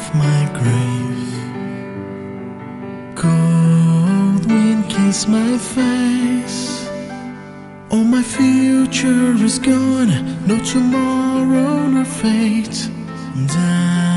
my grave. Cold wind kiss my face. All my future is gone, no tomorrow, no fate.